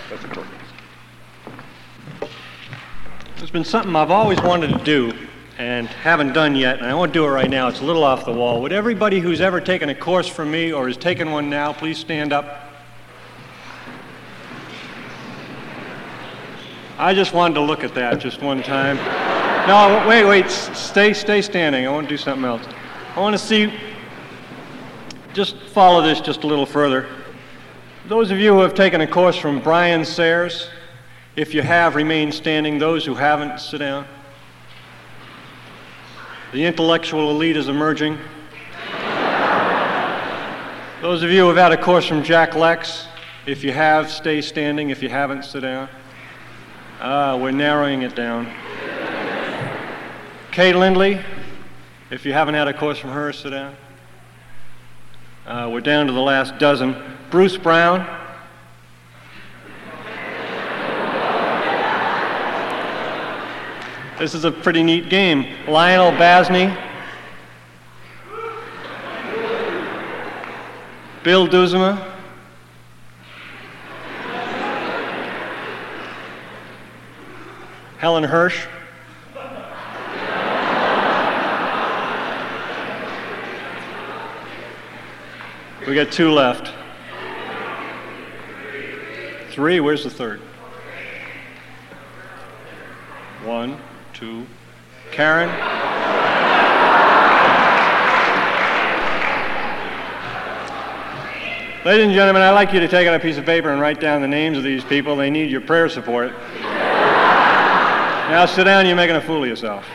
There's been something I've always wanted to do and haven't done yet, and I won't do it right now. It's a little off the wall. Would everybody who's ever taken a course from me or is taking one now please stand up? I just wanted to look at that just one time. No, wait, stay standing. I want to do something else. I want to see, just follow this just a little further. Those of you who have taken a course from Brian Sayers, if you have, remain standing. Those who haven't, sit down. The intellectual elite is emerging. Those of you who have had a course from Jack Lex, if you have, stay standing. If you haven't, sit down. We're narrowing it down. Kay Lindley, if you haven't had a course from her, sit down. We're down to the last dozen. Bruce Brown. This is a pretty neat game. Lionel Basney. Bill Duzema. Helen Hirsch. We got two left. Three, where's the third? One, two. Karen? Ladies and gentlemen, I'd like you to take out a piece of paper and write down the names of these people. They need your prayer support. Now sit down, you're making a fool of yourself.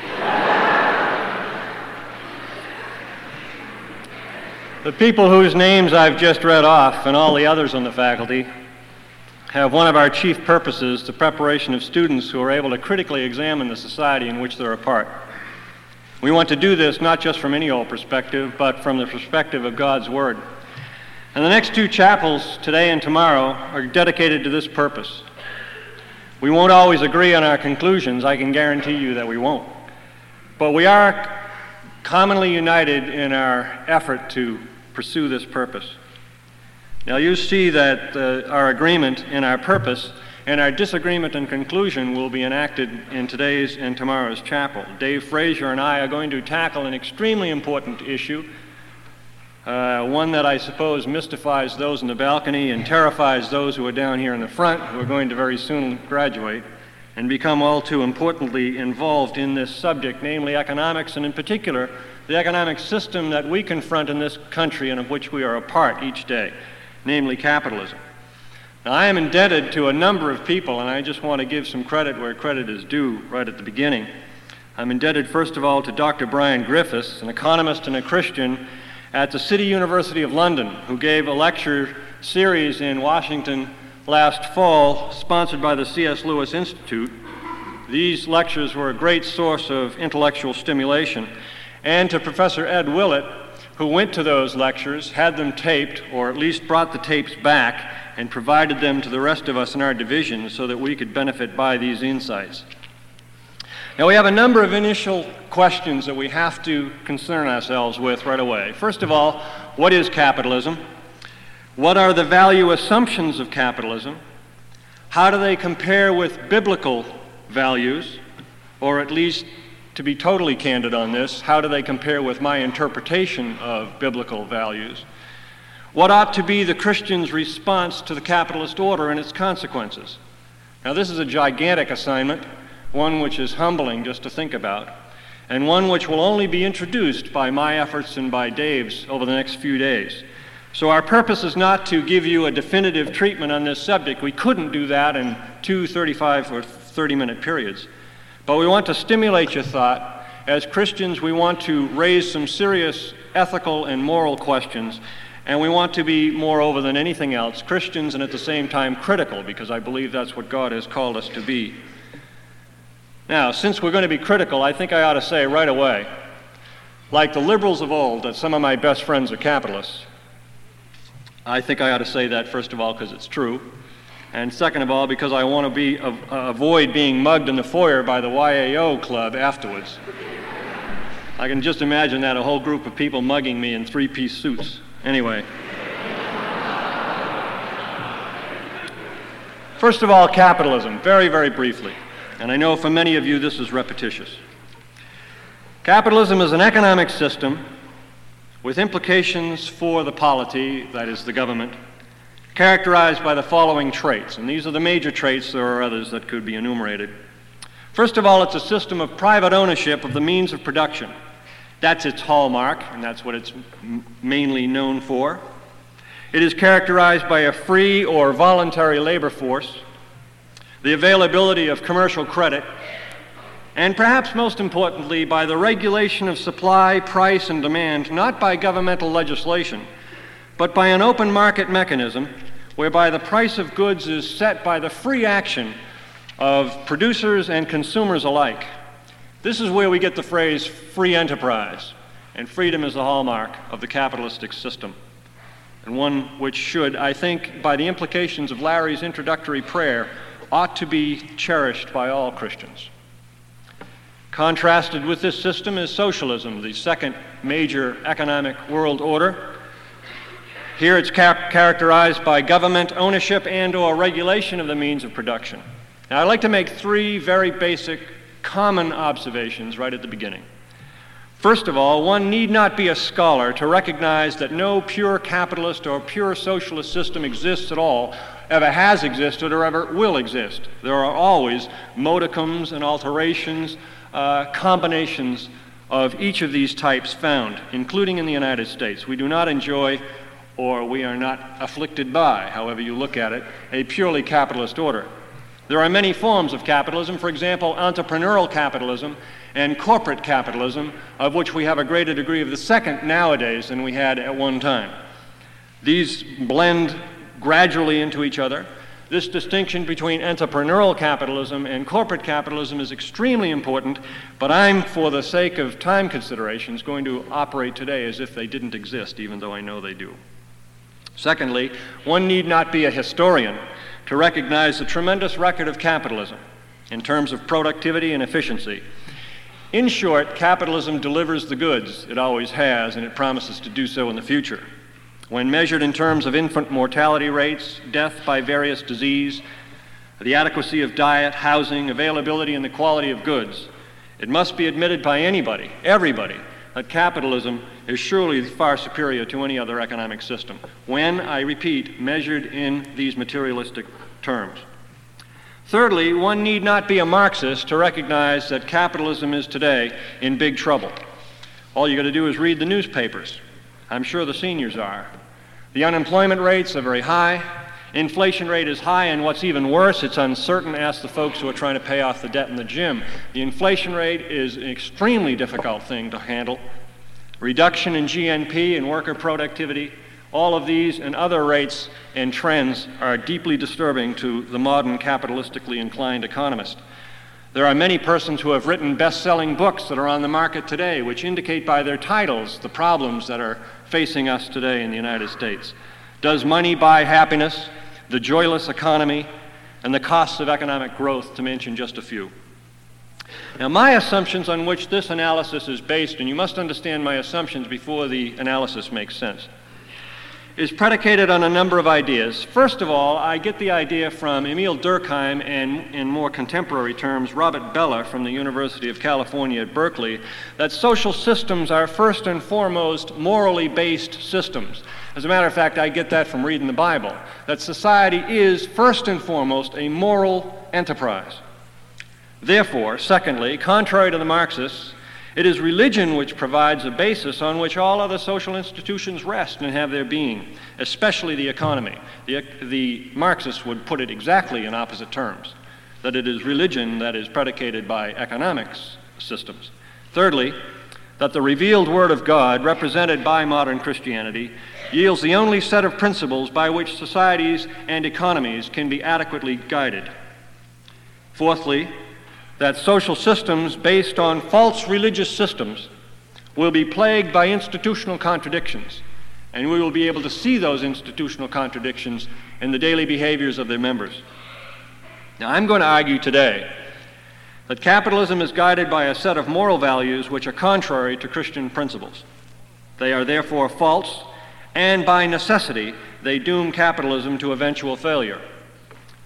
The people whose names I've just read off, and all the others on the faculty, have one of our chief purposes, the preparation of students who are able to critically examine the society in which they're a part. We want to do this not just from any old perspective, but from the perspective of God's Word. And the next two chapels, today and tomorrow, are dedicated to this purpose. We won't always agree on our conclusions, I can guarantee you that we won't. But we are commonly united in our effort to pursue this purpose. Now you see that our agreement in our purpose and our disagreement and conclusion will be enacted in today's and tomorrow's chapel. Dave Frazier and I are going to tackle an extremely important issue, one that I suppose mystifies those in the balcony and terrifies those who are down here in the front, who are going to very soon graduate and become all too importantly involved in this subject, namely economics, and in particular, the economic system that we confront in this country and of which we are a part each day, namely capitalism. Now, I am indebted to a number of people, and I just want to give some credit where credit is due right at the beginning. I'm indebted, first of all, to Dr. Brian Griffiths, an economist and a Christian at the City University of London, who gave a lecture series in Washington last fall, sponsored by the C.S. Lewis Institute. These lectures were a great source of intellectual stimulation. And to Professor Ed Willett, who went to those lectures, had them taped, or at least brought the tapes back, and provided them to the rest of us in our division so that we could benefit by these insights. Now, we have a number of initial questions that we have to concern ourselves with right away. First of all, what is capitalism? What are the value assumptions of capitalism? How do they compare with biblical values? Or at least, to be totally candid on this, how do they compare with my interpretation of biblical values? What ought to be the Christian's response to the capitalist order and its consequences? Now, this is a gigantic assignment, one which is humbling just to think about, and one which will only be introduced by my efforts and by Dave's over the next few days. So our purpose is not to give you a definitive treatment on this subject. We couldn't do that in 2 35 or 30-minute periods. But we want to stimulate your thought. As Christians, we want to raise some serious ethical and moral questions, and we want to be, moreover than anything else, Christians and at the same time critical, because I believe that's what God has called us to be. Now, since we're going to be critical, I think I ought to say right away, like the liberals of old, that some of my best friends are capitalists. I think I ought to say that, first of all, because it's true, and second of all, because I want to avoid being mugged in the foyer by the YAO club afterwards. I can just imagine that, a whole group of people mugging me in three-piece suits. Anyway. First of all, capitalism, very, very briefly. And I know for many of you this is repetitious. Capitalism is an economic system with implications for the polity, that is the government, characterized by the following traits. And these are the major traits. There are others that could be enumerated. First of all, it's a system of private ownership of the means of production. That's its hallmark, and that's what it's mainly known for. It is characterized by a free or voluntary labor force, the availability of commercial credit, and perhaps most importantly, by the regulation of supply, price, and demand, not by governmental legislation, but by an open market mechanism whereby the price of goods is set by the free action of producers and consumers alike. This is where we get the phrase free enterprise, and freedom is the hallmark of the capitalistic system, and one which should, I think, by the implications of Larry's introductory prayer, ought to be cherished by all Christians. Contrasted with this system is socialism, the second major economic world order. Here it's characterized by government ownership and or regulation of the means of production. Now I'd like to make three very basic common observations right at the beginning. First of all, one need not be a scholar to recognize that no pure capitalist or pure socialist system exists at all, ever has existed, or ever will exist. There are always modicums and alterations, combinations of each of these types found, including in the United States. We do not enjoy, or we are not afflicted by, however you look at it, a purely capitalist order. There are many forms of capitalism, for example, entrepreneurial capitalism and corporate capitalism, of which we have a greater degree of the second nowadays than we had at one time. These blend gradually into each other. This distinction between entrepreneurial capitalism and corporate capitalism is extremely important, but I'm, for the sake of time considerations, going to operate today as if they didn't exist, even though I know they do. Secondly, one need not be a historian to recognize the tremendous record of capitalism in terms of productivity and efficiency. In short, capitalism delivers the goods. It always has, and it promises to do so in the future. When measured in terms of infant mortality rates, death by various disease, the adequacy of diet, housing, availability, and the quality of goods, it must be admitted by anybody, everybody, that capitalism is surely far superior to any other economic system, when, I repeat, measured in these materialistic terms. Thirdly, one need not be a Marxist to recognize that capitalism is today in big trouble. All you got to do is read the newspapers. I'm sure the seniors are. The unemployment rates are very high. Inflation rate is high, and what's even worse, it's uncertain. Ask the folks who are trying to pay off the debt in the gym. The inflation rate is an extremely difficult thing to handle. Reduction in GNP and worker productivity, all of these and other rates and trends are deeply disturbing to the modern capitalistically inclined economist. There are many persons who have written best-selling books that are on the market today, which indicate by their titles the problems that are facing us today in the United States. Does money buy happiness? The joyless economy, and the costs of economic growth, to mention just a few. Now, my assumptions on which this analysis is based, and you must understand my assumptions before the analysis makes sense, is predicated on a number of ideas. First of all, I get the idea from Emile Durkheim and, in more contemporary terms, Robert Bellah from the University of California at Berkeley, that social systems are first and foremost morally based systems. As a matter of fact, I get that from reading the Bible, that society is first and foremost a moral enterprise. Therefore, secondly, contrary to the Marxists, it is religion which provides a basis on which all other social institutions rest and have their being, especially the economy. The Marxists would put it exactly in opposite terms, that it is religion that is predicated by economics systems. Thirdly, that the revealed Word of God, represented by modern Christianity, yields the only set of principles by which societies and economies can be adequately guided. Fourthly, that social systems based on false religious systems will be plagued by institutional contradictions, and we will be able to see those institutional contradictions in the daily behaviors of their members. Now, I'm going to argue today that capitalism is guided by a set of moral values which are contrary to Christian principles. They are therefore false, and by necessity, they doom capitalism to eventual failure.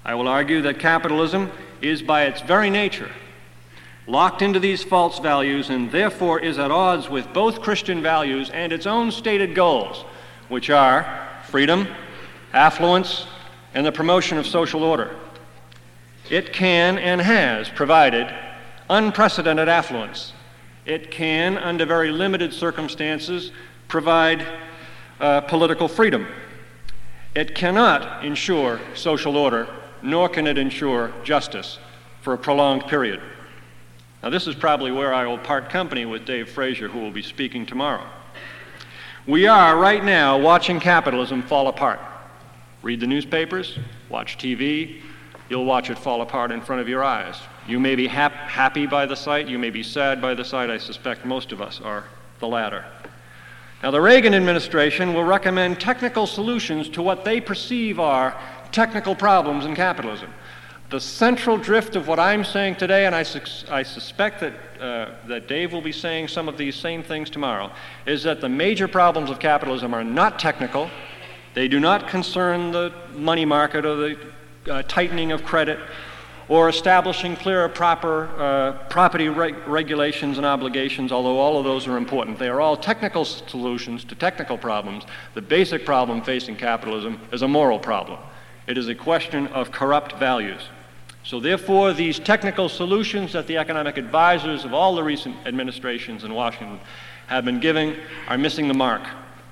I will argue that capitalism is by its very nature locked into these false values and therefore is at odds with both Christian values and its own stated goals, which are freedom, affluence, and the promotion of social order. It can and has provided unprecedented affluence. It can, under very limited circumstances, provide political freedom. It cannot ensure social order, nor can it ensure justice for a prolonged period. Now, this is probably where I will part company with Dave Frazier, who will be speaking tomorrow. We are, right now, watching capitalism fall apart. Read the newspapers, watch TV, you'll watch it fall apart in front of your eyes. You may be happy by the sight, you may be sad by the sight. I suspect most of us are the latter. Now, the Reagan administration will recommend technical solutions to what they perceive are technical problems in capitalism. The central drift of what I'm saying today, and I suspect that Dave will be saying some of these same things tomorrow, is that the major problems of capitalism are not technical. They do not concern the money market or the tightening of credit or establishing clear, proper property regulations and obligations, although all of those are important. They are all technical solutions to technical problems. The basic problem facing capitalism is a moral problem. It is a question of corrupt values. So therefore, these technical solutions that the economic advisors of all the recent administrations in Washington have been giving are missing the mark.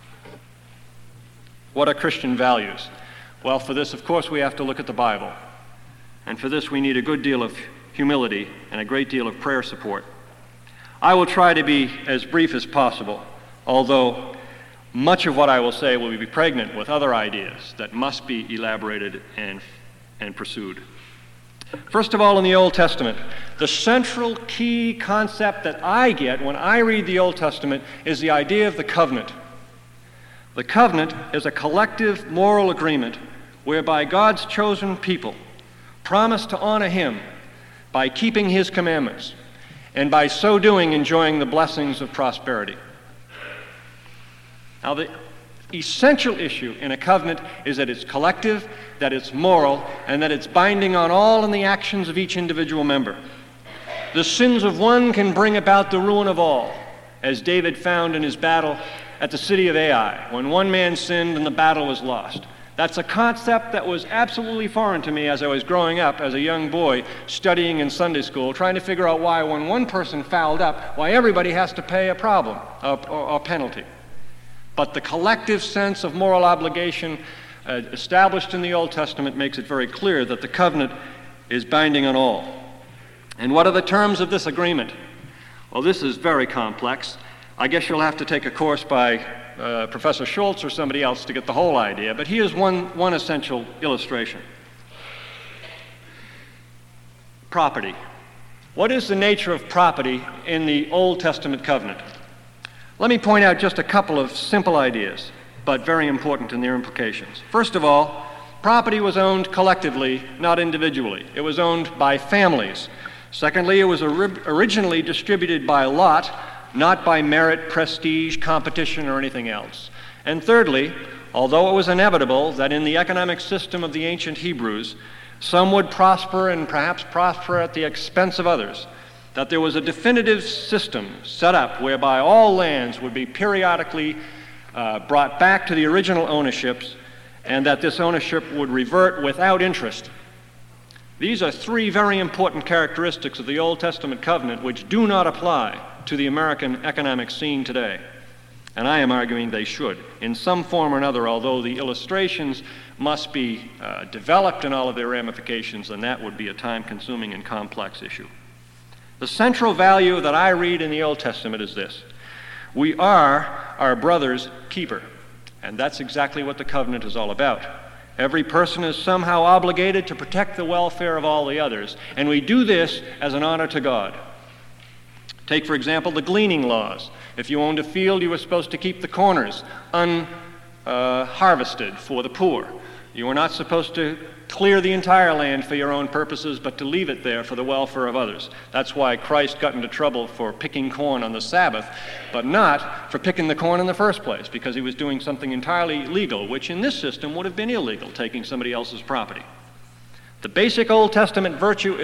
What are Christian values? Well, for this, of course, we have to look at the Bible. And for this, we need a good deal of humility and a great deal of prayer support. I will try to be as brief as possible, although much of what I will say will be pregnant with other ideas that must be elaborated and pursued. First of all, in the Old Testament, the central key concept that I get when I read the Old Testament is the idea of the covenant. The covenant is a collective moral agreement whereby God's chosen people promise to honor Him by keeping His commandments and by so doing enjoying the blessings of prosperity. Now, the essential issue in a covenant is that it's collective, that it's moral, and that it's binding on all in the actions of each individual member. The sins of one can bring about the ruin of all, as David found in his battle at the city of Ai, when one man sinned and the battle was lost. That's a concept that was absolutely foreign to me as I was growing up as a young boy studying in Sunday school, trying to figure out why when one person fouled up, why everybody has to pay a problem or penalty. But the collective sense of moral obligation established in the Old Testament makes it very clear that the covenant is binding on all. And what are the terms of this agreement? Well, this is very complex. I guess you'll have to take a course by Professor Schultz or somebody else to get the whole idea, but here's one essential illustration. Property. What is the nature of property in the Old Testament covenant? Let me point out just a couple of simple ideas, but very important in their implications. First of all, property was owned collectively, not individually. It was owned by families. Secondly, it was originally distributed by lot, not by merit, prestige, competition, or anything else. And thirdly, although it was inevitable that in the economic system of the ancient Hebrews, some would prosper and perhaps prosper at the expense of others, that there was a definitive system set up whereby all lands would be periodically brought back to the original ownerships, and that this ownership would revert without interest. These are three very important characteristics of the Old Testament covenant which do not apply to the American economic scene today. And I am arguing they should, in some form or another, although the illustrations must be developed in all of their ramifications, and that would be a time-consuming and complex issue. The central value that I read in the Old Testament is this: we are our brother's keeper. And that's exactly what the covenant is all about. Every person is somehow obligated to protect the welfare of all the others, and we do this as an honor to God. Take, for example, the gleaning laws. If you owned a field, you were supposed to keep the corners unharvested for the poor. You were not supposed to clear the entire land for your own purposes, but to leave it there for the welfare of others. That's why Christ got into trouble for picking corn on the Sabbath, but not for picking the corn in the first place, because he was doing something entirely legal, which in this system would have been illegal, taking somebody else's property. The basic Old Testament value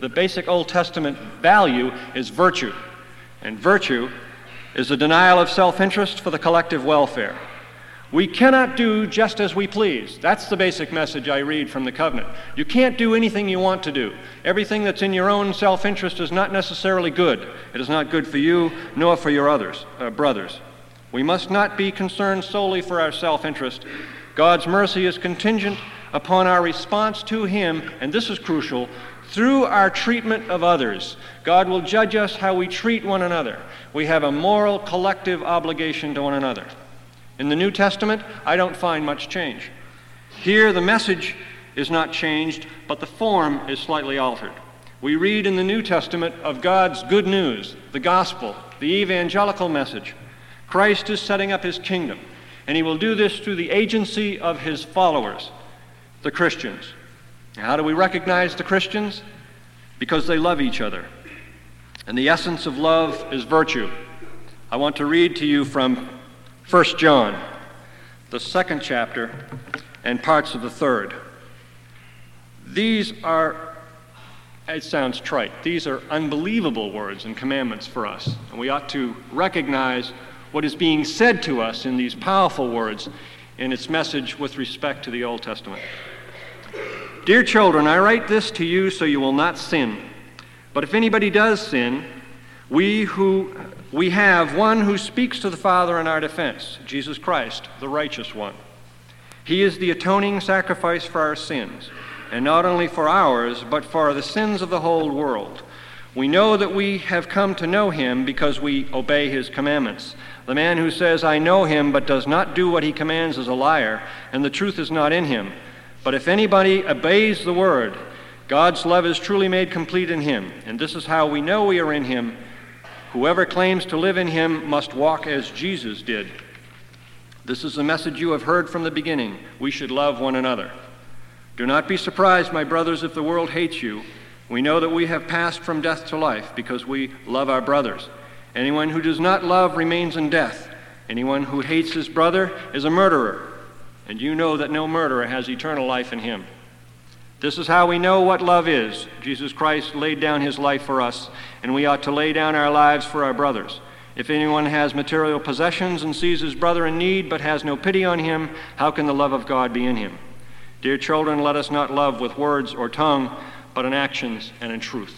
is virtue. And virtue is the denial of self-interest for the collective welfare. We cannot do just as we please. That's the basic message I read from the covenant. You can't do anything you want to do. Everything that's in your own self-interest is not necessarily good. It is not good for you, nor for your brothers. We must not be concerned solely for our self-interest. God's mercy is contingent upon our response to Him, and this is crucial, through our treatment of others. God will judge us how we treat one another. We have a moral collective obligation to one another. In the New Testament, I don't find much change. Here, the message is not changed, but the form is slightly altered. We read in the New Testament of God's good news, the gospel, the evangelical message. Christ is setting up His kingdom, and He will do this through the agency of His followers, the Christians. Now, how do we recognize the Christians? Because they love each other. And the essence of love is virtue. I want to read to you from 1 John, the 2nd chapter, and parts of the 3rd. These are, it sounds trite, these are unbelievable words and commandments for us. And we ought to recognize what is being said to us in these powerful words in its message with respect to the Old Testament. Dear children, I write this to you so you will not sin. But if anybody does sin, we have one who speaks to the Father in our defense, Jesus Christ, the righteous one. He is the atoning sacrifice for our sins, and not only for ours, but for the sins of the whole world. We know that we have come to know Him because we obey His commandments. The man who says, I know Him, but does not do what He commands is a liar, and the truth is not in him. But if anybody obeys the word, God's love is truly made complete in him, and this is how we know we are in Him. Whoever claims to live in Him must walk as Jesus did. This is the message you have heard from the beginning. We should love one another. Do not be surprised, my brothers, if the world hates you. We know that we have passed from death to life because we love our brothers. Anyone who does not love remains in death. Anyone who hates his brother is a murderer, and you know that no murderer has eternal life in him. This is how we know what love is. Jesus Christ laid down His life for us, and we ought to lay down our lives for our brothers. If anyone has material possessions and sees his brother in need but has no pity on him, how can the love of God be in him? Dear children, let us not love with words or tongue, but in actions and in truth.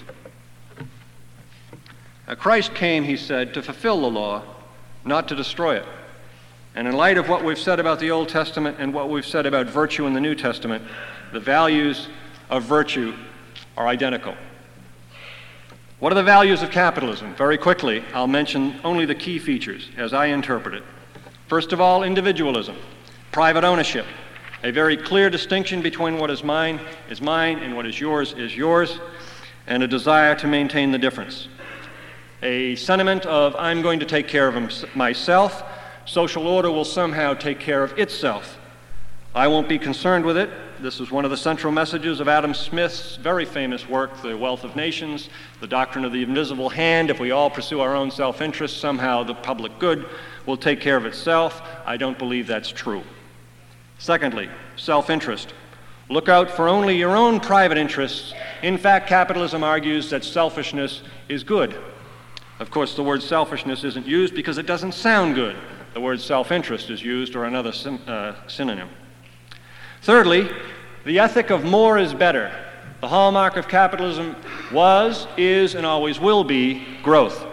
Now, Christ came, he said, to fulfill the law, not to destroy it. And in light of what we've said about the Old Testament and what we've said about virtue in the New Testament, the values of virtue are identical. What are the values of capitalism? Very quickly, I'll mention only the key features as I interpret it. First of all, individualism, private ownership, a very clear distinction between what is mine and what is yours, and a desire to maintain the difference. A sentiment of, I'm going to take care of myself, social order will somehow take care of itself. I won't be concerned with it. This is one of the central messages of Adam Smith's very famous work, The Wealth of Nations, the doctrine of the invisible hand. If we all pursue our own self-interest, somehow the public good will take care of itself. I don't believe that's true. Secondly, self-interest. Look out for only your own private interests. In fact, capitalism argues that selfishness is good. Of course, the word selfishness isn't used because it doesn't sound good. The word self-interest is used, or another synonym. Thirdly, the ethic of more is better. The hallmark of capitalism was, is, and always will be growth.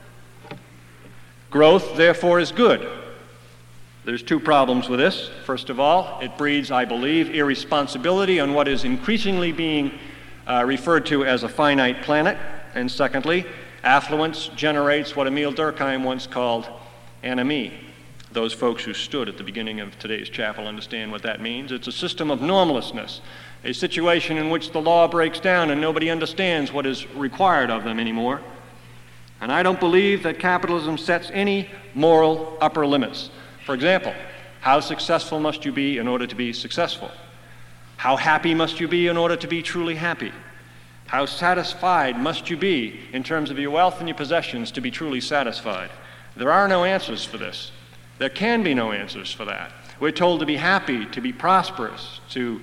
Growth, therefore, is good. There's two problems with this. First of all, it breeds, I believe, irresponsibility on what is increasingly being referred to as a finite planet. And secondly, affluence generates what Emile Durkheim once called anomie. Those folks who stood at the beginning of today's chapel understand what that means. It's a system of normlessness, a situation in which the law breaks down and nobody understands what is required of them anymore. And I don't believe that capitalism sets any moral upper limits. For example, how successful must you be in order to be successful? How happy must you be in order to be truly happy? How satisfied must you be in terms of your wealth and your possessions to be truly satisfied? There are no answers for this. There can be no answers for that. We're told to be happy, to be prosperous, to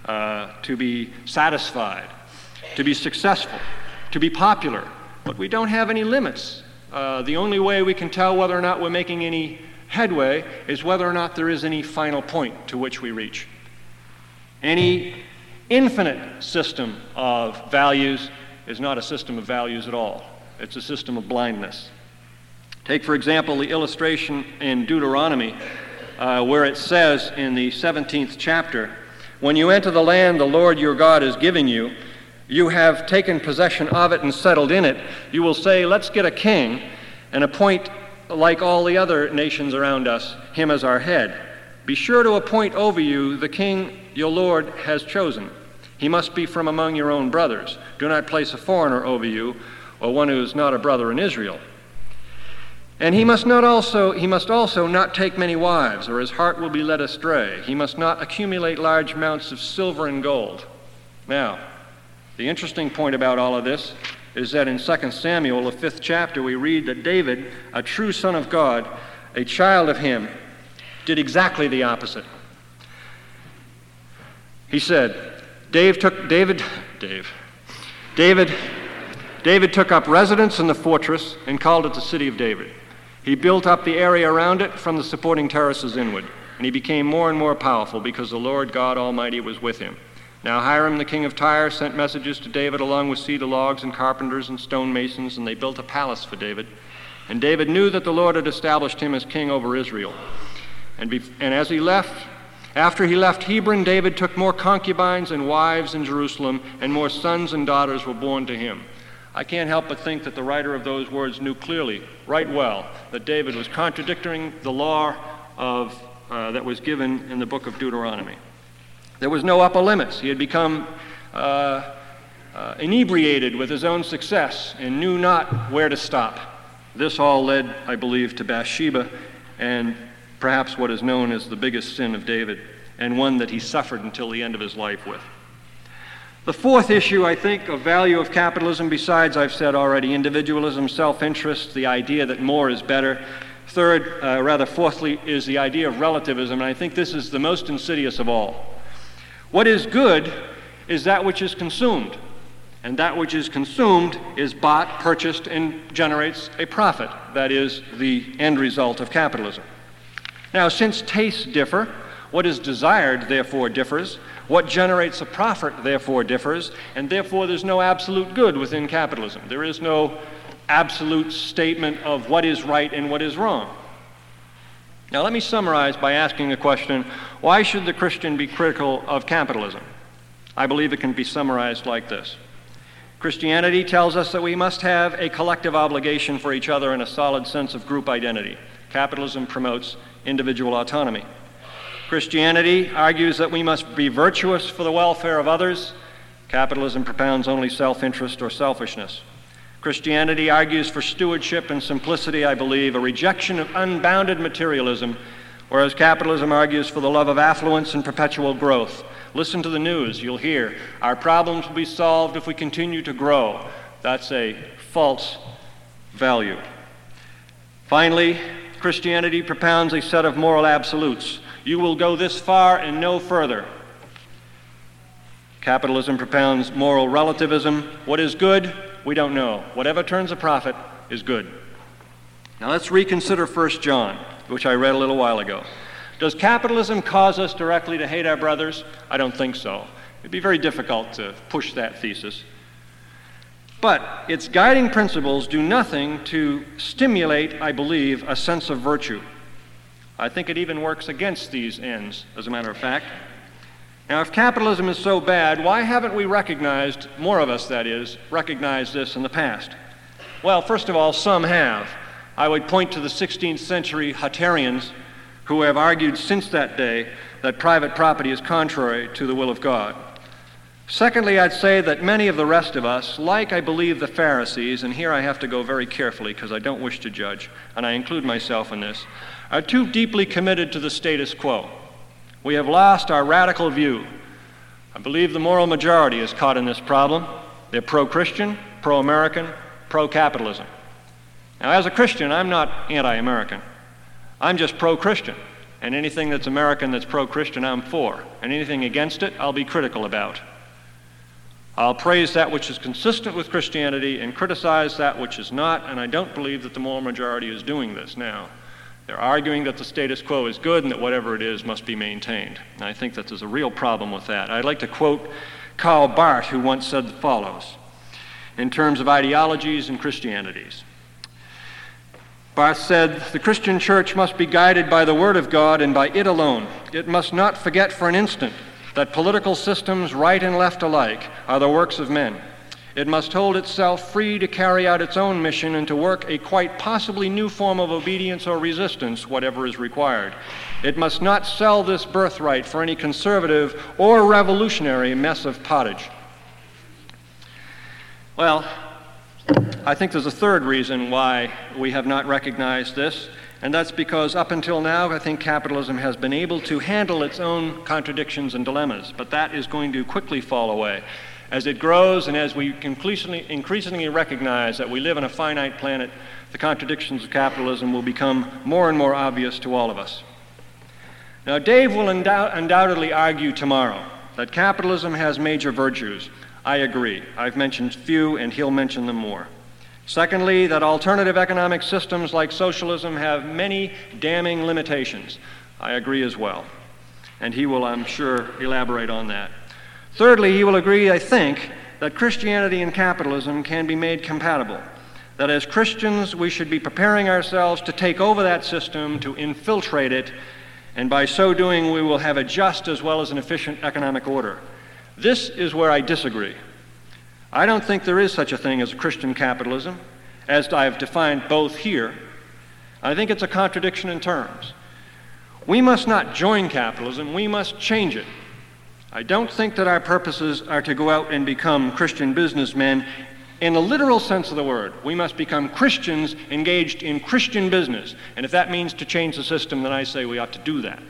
to be satisfied, to be successful, to be popular. But we don't have any limits. The only way we can tell whether or not we're making any headway is whether or not there is any final point to which we reach. Any infinite system of values is not a system of values at all. It's a system of blindness. Take, for example, the illustration in Deuteronomy, where it says in the 17th chapter, "When you enter the land the Lord your God is giving you, you have taken possession of it and settled in it. You will say, let's get a king and appoint, like all the other nations around us, him as our head. Be sure to appoint over you the king your Lord has chosen. He must be from among your own brothers. Do not place a foreigner over you, or one who is not a brother in Israel. And he must also not take many wives, or his heart will be led astray. He must not accumulate large amounts of silver and gold." Now, the interesting point about all of this is that in 2 Samuel, the 5th chapter, we read that David, a true son of God, a child of him, did exactly the opposite. He said, David took up residence in the fortress and called it the City of David. He built up the area around it from the supporting terraces inward, and he became more and more powerful because the Lord God Almighty was with him. Now Hiram, the king of Tyre, sent messages to David along with cedar logs and carpenters and stonemasons, and they built a palace for David. And David knew that the Lord had established him as king over Israel. And after he left Hebron, David took more concubines and wives in Jerusalem, and more sons and daughters were born to him. I can't help but think that the writer of those words knew clearly, right well, that David was contradicting the law that was given in the book of Deuteronomy. There was no upper limits. He had become inebriated with his own success and knew not where to stop. This all led, I believe, to Bathsheba and perhaps what is known as the biggest sin of David, and one that he suffered until the end of his life with. The fourth issue, I think, of value of capitalism, besides, I've said already, individualism, self-interest, the idea that more is better. Fourthly, is the idea of relativism, and I think this is the most insidious of all. What is good is that which is consumed, and that which is consumed is bought, purchased, and generates a profit. That is the end result of capitalism. Now, since tastes differ, what is desired, therefore, differs. What generates a profit, therefore, differs, and therefore there's no absolute good within capitalism. There is no absolute statement of what is right and what is wrong. Now, let me summarize by asking the question, why should the Christian be critical of capitalism? I believe it can be summarized like this. Christianity tells us that we must have a collective obligation for each other and a solid sense of group identity. Capitalism promotes individual autonomy. Christianity argues that we must be virtuous for the welfare of others. Capitalism propounds only self-interest or selfishness. Christianity argues for stewardship and simplicity, I believe, a rejection of unbounded materialism, whereas capitalism argues for the love of affluence and perpetual growth. Listen to the news, you'll hear, our problems will be solved if we continue to grow. That's a false value. Finally, Christianity propounds a set of moral absolutes. You will go this far and no further. Capitalism propounds moral relativism. What is good? We don't know. Whatever turns a profit is good. Now let's reconsider 1 John, which I read a little while ago. Does capitalism cause us directly to hate our brothers? I don't think so. It'd be very difficult to push that thesis. But its guiding principles do nothing to stimulate, I believe, a sense of virtue. I think it even works against these ends, as a matter of fact. Now, if capitalism is so bad, why haven't we recognized, more of us that is, recognized this in the past? Well, first of all, some have. I would point to the 16th century Hutterians who have argued since that day that private property is contrary to the will of God. Secondly, I'd say that many of the rest of us, like I believe the Pharisees, and here I have to go very carefully because I don't wish to judge, and I include myself in this, are too deeply committed to the status quo. We have lost our radical view. I believe the moral majority is caught in this problem. They're pro-Christian, pro-American, pro-capitalism. Now, as a Christian, I'm not anti-American. I'm just pro-Christian. And anything that's American that's pro-Christian, I'm for. And anything against it, I'll be critical about. I'll praise that which is consistent with Christianity and criticize that which is not, and I don't believe that the moral majority is doing this now. They're arguing that the status quo is good and that whatever it is must be maintained. And I think that there's a real problem with that. I'd like to quote Karl Barth, who once said the follows in terms of ideologies and Christianities. Barth said, "The Christian church must be guided by the Word of God and by it alone. It must not forget for an instant that political systems, right and left alike, are the works of men. It must hold itself free to carry out its own mission and to work a quite possibly new form of obedience or resistance, whatever is required. It must not sell this birthright for any conservative or revolutionary mess of pottage." Well, I think there's a third reason why we have not recognized this, and that's because up until now, I think capitalism has been able to handle its own contradictions and dilemmas, but that is going to quickly fall away. As it grows and as we increasingly recognize that we live on a finite planet, the contradictions of capitalism will become more and more obvious to all of us. Now, Dave will undoubtedly argue tomorrow that capitalism has major virtues. I agree. I've mentioned few, and he'll mention them more. Secondly, that alternative economic systems like socialism have many damning limitations. I agree as well. And he will, I'm sure, elaborate on that. Thirdly, he will agree, I think, that Christianity and capitalism can be made compatible. That as Christians, we should be preparing ourselves to take over that system, to infiltrate it, and by so doing, we will have a just as well as an efficient economic order. This is where I disagree. I don't think there is such a thing as a Christian capitalism, as I have defined both here. I think it's a contradiction in terms. We must not join capitalism, we must change it. I don't think that our purposes are to go out and become Christian businessmen in the literal sense of the word. We must become Christians engaged in Christian business. And if that means to change the system, then I say we ought to do that.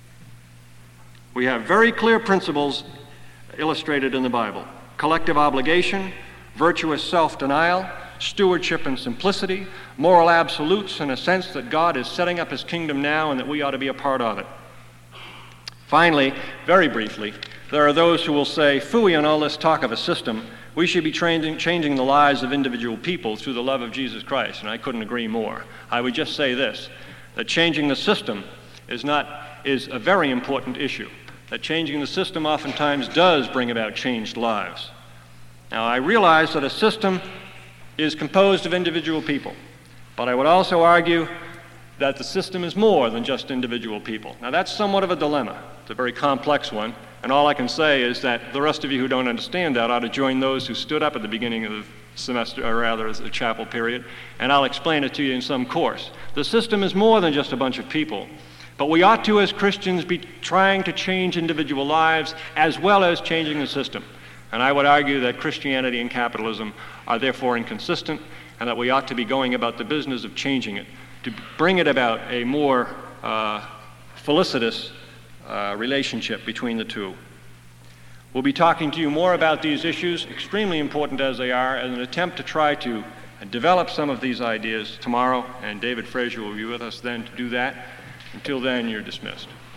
We have very clear principles illustrated in the Bible: collective obligation, virtuous self-denial, stewardship and simplicity, moral absolutes in a sense that God is setting up his kingdom now and that we ought to be a part of it. Finally, very briefly, there are those who will say, phooey on all this talk of a system, we should be changing the lives of individual people through the love of Jesus Christ, and I couldn't agree more. I would just say this, that changing the system is a very important issue, that changing the system oftentimes does bring about changed lives. Now, I realize that a system is composed of individual people, but I would also argue that the system is more than just individual people. Now, that's somewhat of a dilemma. It's a very complex one, and all I can say is that the rest of you who don't understand that ought to join those who stood up at the beginning of the semester, or rather the chapel period, and I'll explain it to you in some course. The system is more than just a bunch of people, but we ought to, as Christians, be trying to change individual lives as well as changing the system. And I would argue that Christianity and capitalism are therefore inconsistent, and that we ought to be going about the business of changing it, to bring it about a more felicitous relationship between the two. We'll be talking to you more about these issues, extremely important as they are, as an attempt to try to develop some of these ideas tomorrow, and David Fraser will be with us then to do that. Until then, you're dismissed.